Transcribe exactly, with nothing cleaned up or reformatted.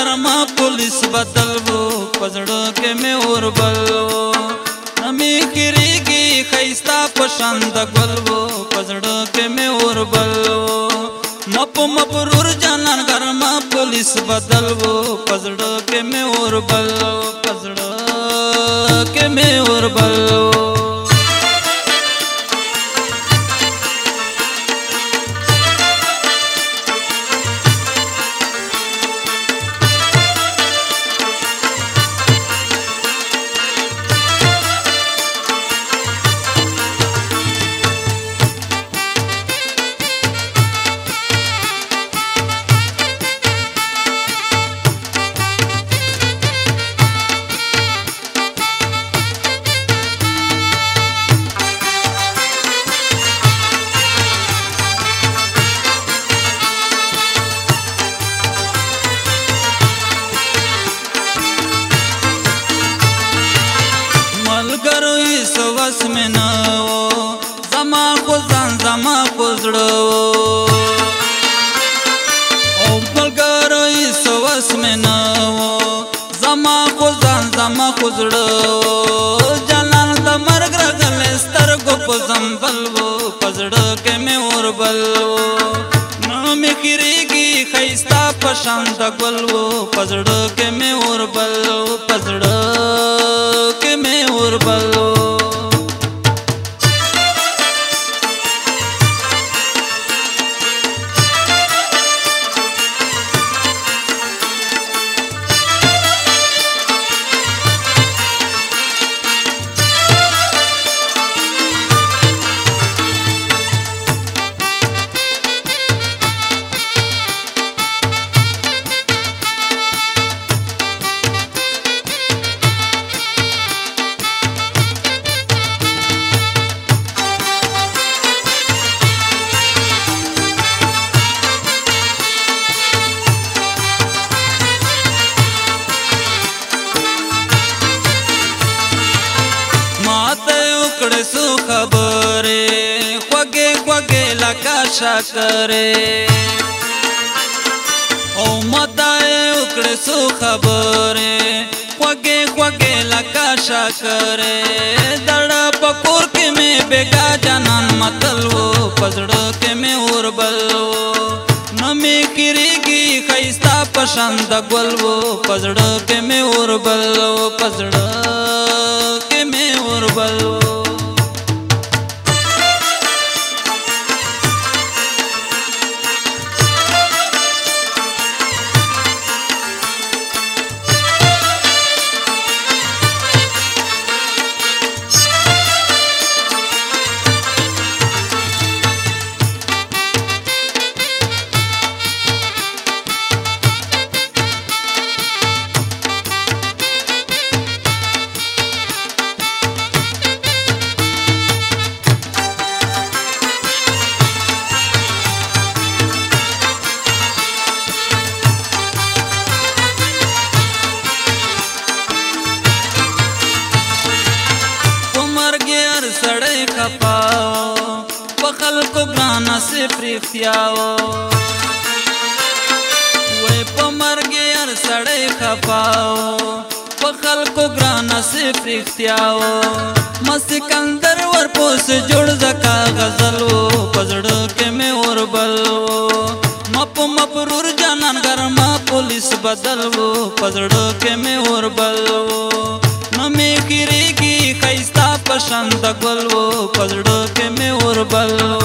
گرما پولیس بدل وو پزړه کې مې اور بل وو نمې کېږي خيستا پشند ګل وو پزړه کې مې اور بل وو مپ مپرور جانان گرما پولیس بدل وو پزړه کې مې اور بل وو پزړه کې مې اور بل وو سوس میں نو زما کو ځان زما کو زړه او بلګری سوس میں نو زما کو ځان زما کو زړه جانان د مرګ رغل سترګو په زنبل وو پزړه کې مې اور بل وو نو مې کېږي خيستا پشان د ګل وو پزړه کې مې اور بل وو پزړه کې مې اور بل وو سو خبره خوږه خوږه لکه شکره او مدای وکړه سو خبره خوږه خوږه لکه شکره دړ پکور کې مې بیگا جانان متل وو پزړه کې مې اور بل وو نمې کېږي خيستا پشند ګل وو پزړه کې مې اور بل وو پزړه کې مې اور بل وو سړی خپاو په خلکو ګرانه صرف رښتیاو وای په مرګ هر سړی خپاو په خلکو ګرانه صرف رښتیاو ما سکندر ورپوس جوړ زکا غزل وو پزړه کې مې اور بل وو مپ مپرور جانان گرما پولیس بدل وو پزړه کې مې اور بل وو نمې کېږي خيستا پشند ګل وو پزړه کې مې اور بل